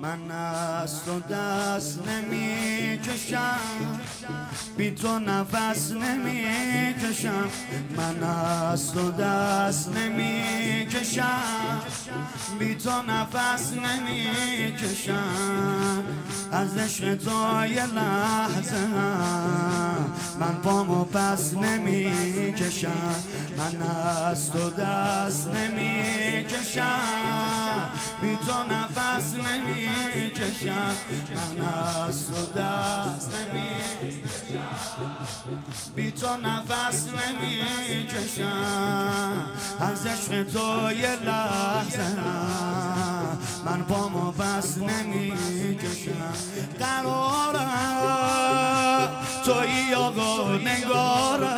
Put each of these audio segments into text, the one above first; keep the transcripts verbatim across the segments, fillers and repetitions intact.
من از تو دست نمی کشم، بی تو نفس نمی کشم. من از تو دست نمی کشم، بی تو نفس نمی کشم. از عشق تو یه لحظه من پامو پس نمی کشم. من از تو دست نمی کشم، بی تو نفس نمی کشم. من از تو دست نمی کشم، بی تو نفس نمی کشم. از عشق تو یه لحظه من پامو پس نمی کشم. قراره تویی آقا نگاره،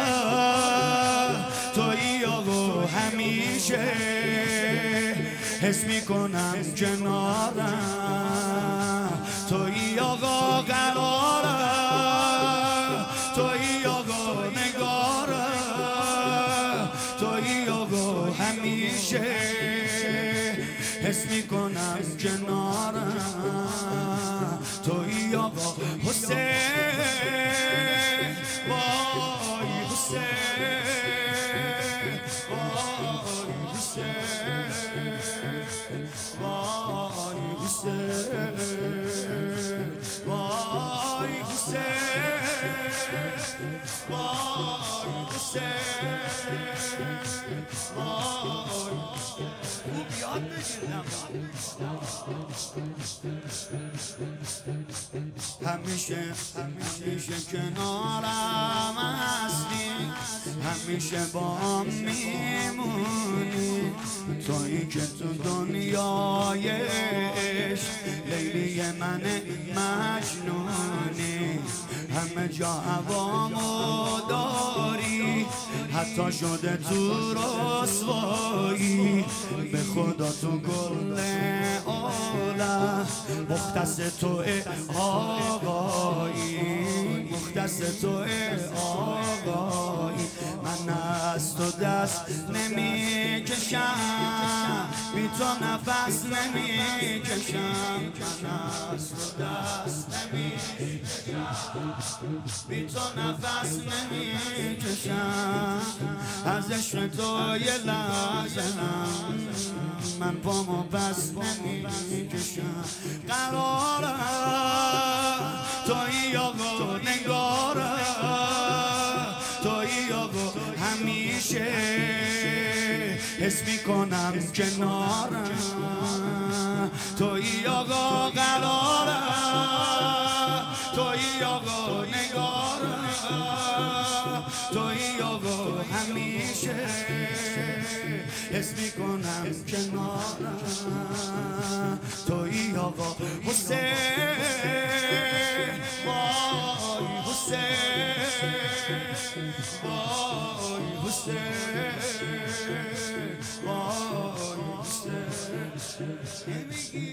تویی آقا همیشه حس میکنم کنارم. تویی آقا قراره، تویی آقا نگاره، تویی آقا همیشه حس میکنم کنارم. تویی آقا حسین، وای حسین، وای حسین، وای حسین، وای حسین، وای حسین، وای. خوب یاد بگیرم همیشه همیشه کنارم هستی، همیشه با هم میمونی. تویی که تو دنیای عشق لیلی من مجنونی. همه جا هوامو داری، حتی شده تو رسوایی. به خدا تو گل عالم مختص تو آقایی، مختص تو آقایی. من از تو دست نمی کشم، بی تو نفس نمی کشم. من از تو دست نمی کشم، بی تو نفس نمی کشم. از عشق تو یه لحظه من پامو پس نمی کشم. قراره تویی آقا نگاره، تویی آقا همیشه حس میکنم کنارم. تویی آقا قراره، تویی آقا نگاره، تویی آقا همیشه حس میکنم کنارم. تویی آقا حسین، وای حسین، وای حسین، وای حسین. نمیگی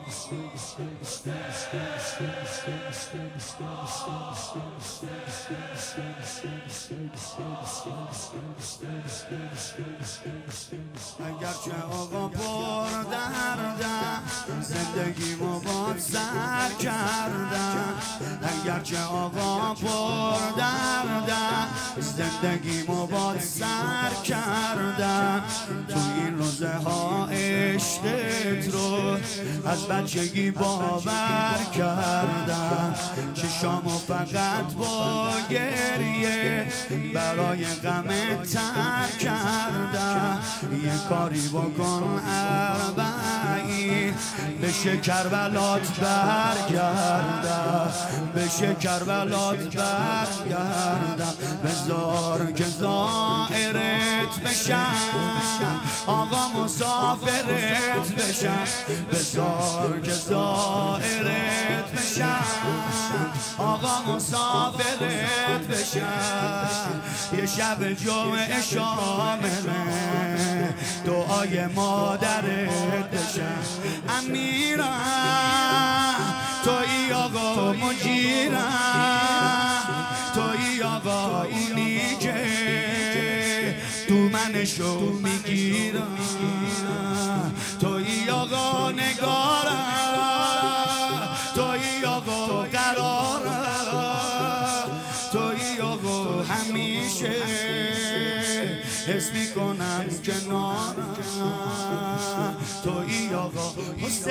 اگرچه آقا پر دردم، زندگیمو باد سر کردم. اگرچه آقا پر دردم، زندگیمو باد سر کردم. تو این روزه ها عشقت رو از بچگی باور کردم. چشامو فقط با گریه برای غمت تر کردم. یه کاری بکن اربعین بشه کربلات برگردم، بشه کربلات برگردم. بذار که زائرت بشم، آقا مسافرت بشم. بذار که زائرت بشم، آقا مسافرت بشم. یه شب جمعه شامله دعای مادرت بشم. امیرم تویی آقا مجیرم، تویی آقا اونی که تو منشو میگیرم. تویی آقا نگارم، کنارم تویی آقا حسین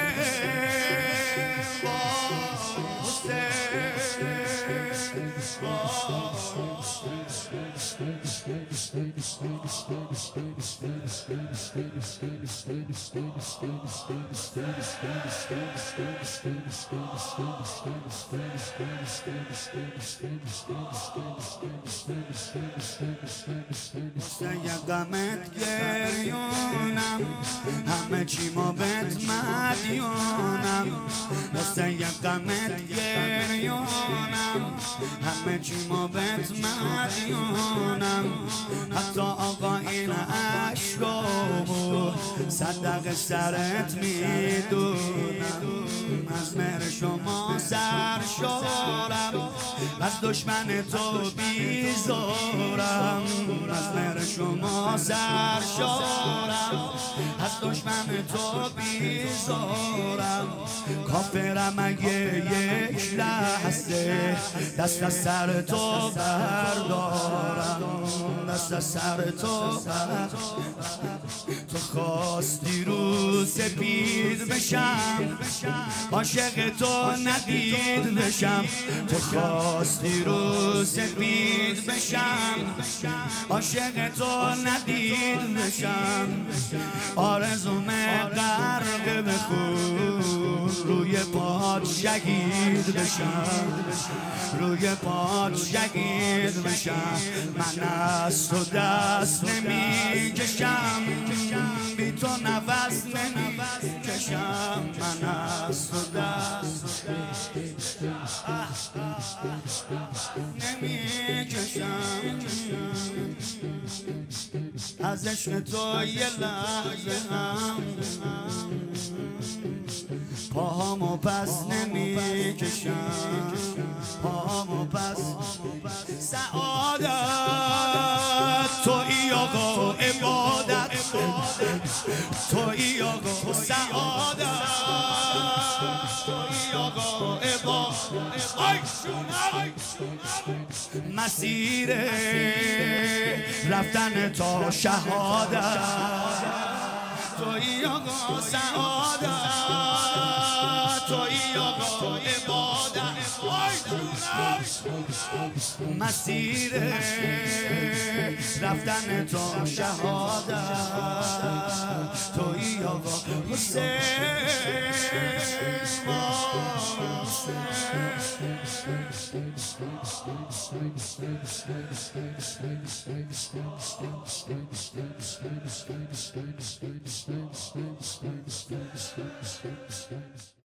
سیه غمت گریونم همه چی ما بهت مدیونم سیه غمت گریونم همه چی ما بهت مدیونم حتی آقا این عشقامو صدق سرت میدونم از مهر شما سرشارم از دشمن تو بیزارم از مهر شما سرشارم از دشمن تو بیزارم کافرم اگه یک لحظه دست از سر تو بردارم دست از سر تو بردارم تو خواستی رو سپید بشم عاشق تو ندید بشم تو خواستی رو سپید بشم عاشق تو ندید بشم آرزومه غرق به خون روی پات شهید بشم روی پات شهید بشم من از تو دست نمی کشم بی تو نفس نمی کشم من از تو دست نمی کشم از عشق تو یه لحظه هم پاهامو پس نمی کشم پاهامو پس سعادت تویی آقا عبادت تویی آقا سعادت تویی آقا عبادت مسیر رفتن تا شهادت تویی آقا سعادت تویی آقا عبادت مسیر رفتن تا شهادت تویی آقا حسین